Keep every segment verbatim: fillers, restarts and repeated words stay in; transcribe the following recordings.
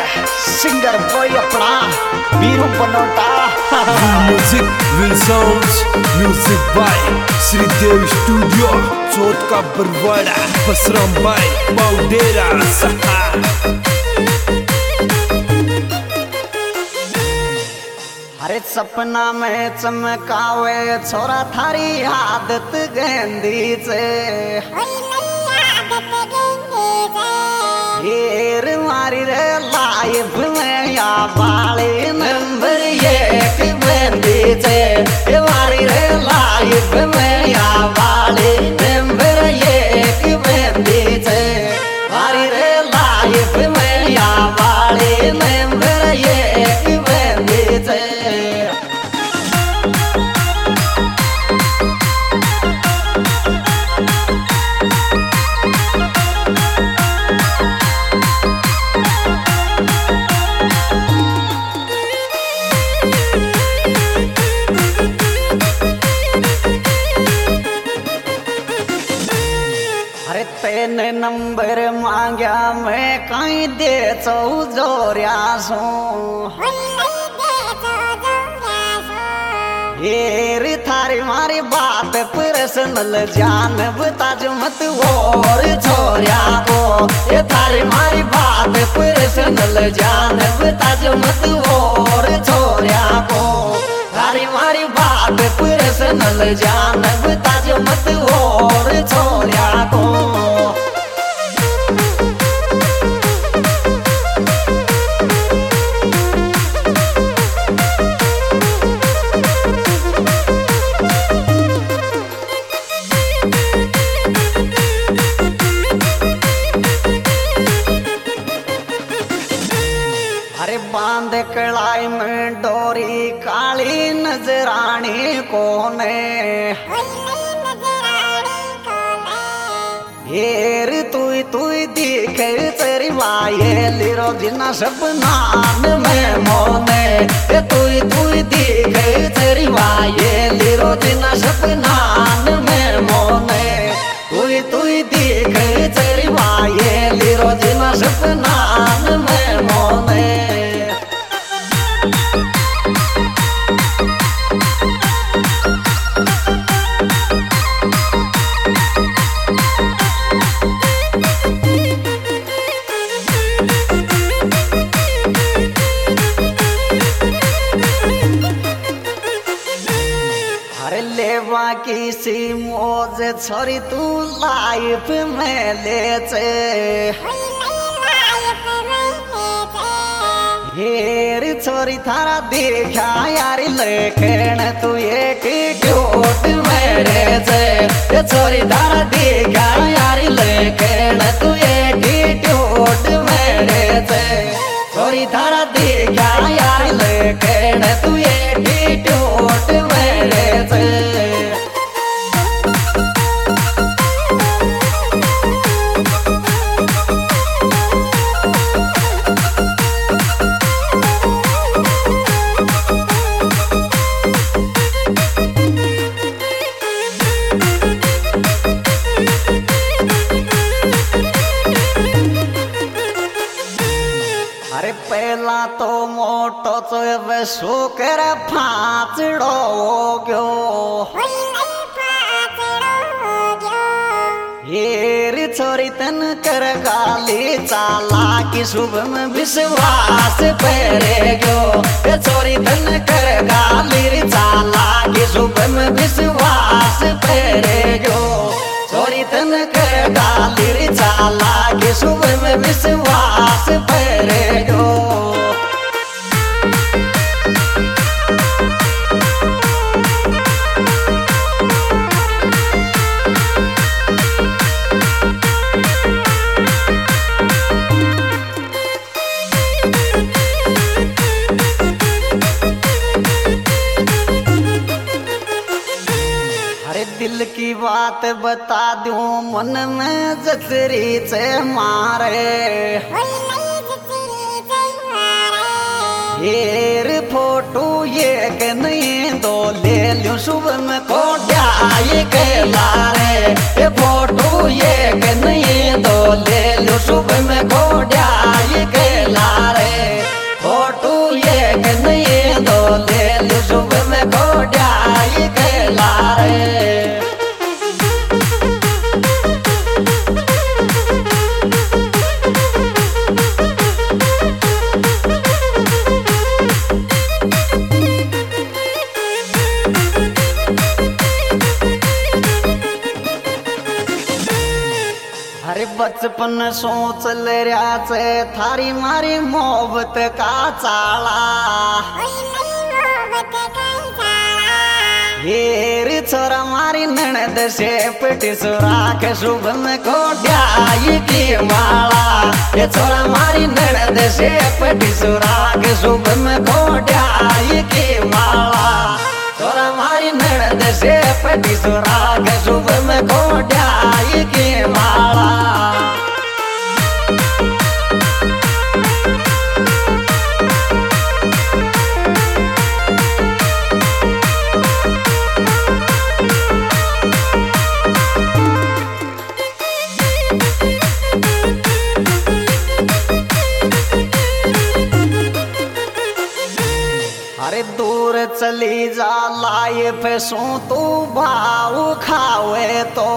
Singer boy अपना Veeru Banota. Music will sounds music by Shridev studio Chauth का Barwara Basram bye बाउडेरा सहा। हरे सपना में चमकावे छोरा थारी आदत गेंदी से हीर मारी रे लाइफ में या बाली नंबर एक बेंदी से मारी रे लाइफ में या बाली नंबर एक बेंदी से मारी रे लाइफ में या बाली नंबर एक बेंदी से। तेन नंबर मांग्या मैं कहीं दे चौ जोरिया सो हेरी थारी मारी बात पर्सनल जान बता जो मत और छोरिया को ये थारी मारी बात पर्सनल जान बता जो मत और छोरिया को थारी मारी बात पर्सनल जान बता जो मत और छोरिया को। अरे बांध कलाई में डोरी काली नजरानी कोने हेर तुई तुई दिखे तेरी वाये लिरो जिना सपनान में मोने तुई तुई दिखे तेरी वाये लिरो जिना सपनान में मोने तुई तुई दिखे तेरी वाये लिरो जिना सपनान में मोने। लेवा किसी मौज छोरी तू लाइफ में ले चे हेर छोरी थारा देखा यारी लेकिन तू एक क्यूट मेरे से छोरी थारा देखा यारी लेकिन तू एक क्यूट मेरे से छोरी थारा देखा यारी लेकिन तू एक क्यूट मेरे से। अरे पहला तो मोटो तो वे सुकर फांचड़ो गयो हेर छोरी तन कर गाली चाला की सुबह में विश्वास पेरे गयो छोरी तन कर गाली चाला की सुबह में विश्वास पेरे गयो छोरी तन कर गाली चाला की सुबह में विश्वास पेरे गयो। दिल की बात बता दूं मन में जसरी से मारे हेर फोटो ये के नहीं दो ले लूं सुबह में को जाए के लारे ये फोटो ये के नहीं दो ले लूं सुबह में को जाए के लारे बचपन सो चल रहा से थारी मारी मोहब्बत का चाला। हेर छोरा मारी ननद से पटी सुरा के शुभ में को ड्याई की माला। ये छोरा मारी ननद से पटी सुरा के शुभ में को ड्याई की माला। छोरा मारी ननद से पटी सुरा के शुभ में को ड्याई की माला। अरे दूर चली जा लाए फैसो तू भाव खावे तो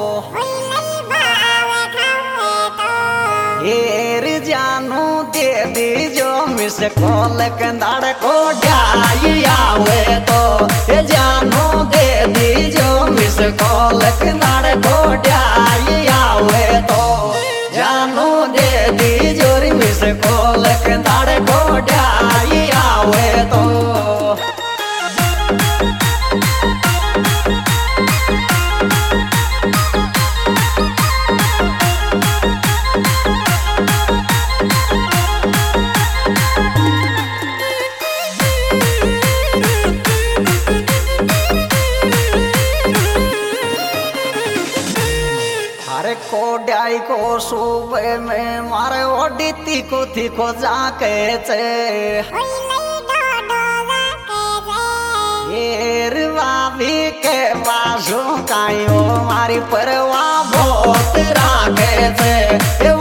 हेर जानू दे दी जो मिस कॉल कंदाड़ को ढाई आवे तो ये जानू दे दी जो मिस कॉल कंदाड़ को ढाई आवे तो जानू दे दी जो मिस कॉल कंदाड़ को ढाई आवे तो। अरे कोड्याई को सुबह में मारे ओडी तीको तीको जाके चे हेर भाभी के बाजू कायो मारी परवा बहुत राखे चे।